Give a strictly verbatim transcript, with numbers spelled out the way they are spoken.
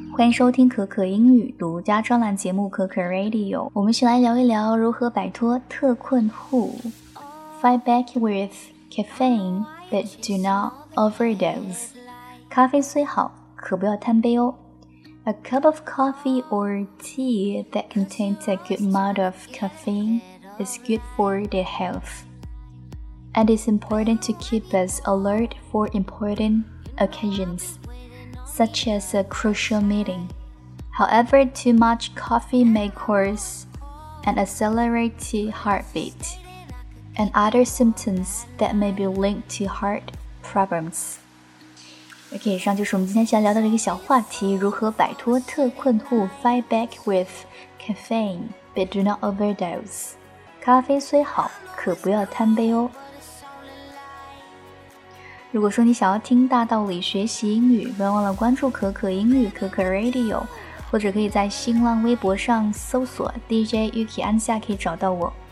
欢迎收听可可英语独家专栏节目可可 Radio。 我们一起来聊一聊如何摆脱特困户。 Fight back with caffeine, but do not overdose. 咖啡虽好，可不要贪杯哦。 A cup of coffee or tea that contains a good amount of caffeine is good for the health, and it's important to keep us alert for important occasions, such as a crucial meeting. However, too much coffee may cause an accelerated heartbeat and other symptoms that may be linked to heart problems. OK， 以上就是我们今天想聊到的一个小话题，如何摆脱特困户 Fight back with caffeine, but do not overdose. 咖啡虽好，可不要贪杯哦。如果说你想要听大道理学习英语，不要忘了关注可可英语可可 Radio， 或者可以在新浪微博上搜索 D J Yuki 安夏可以找到我。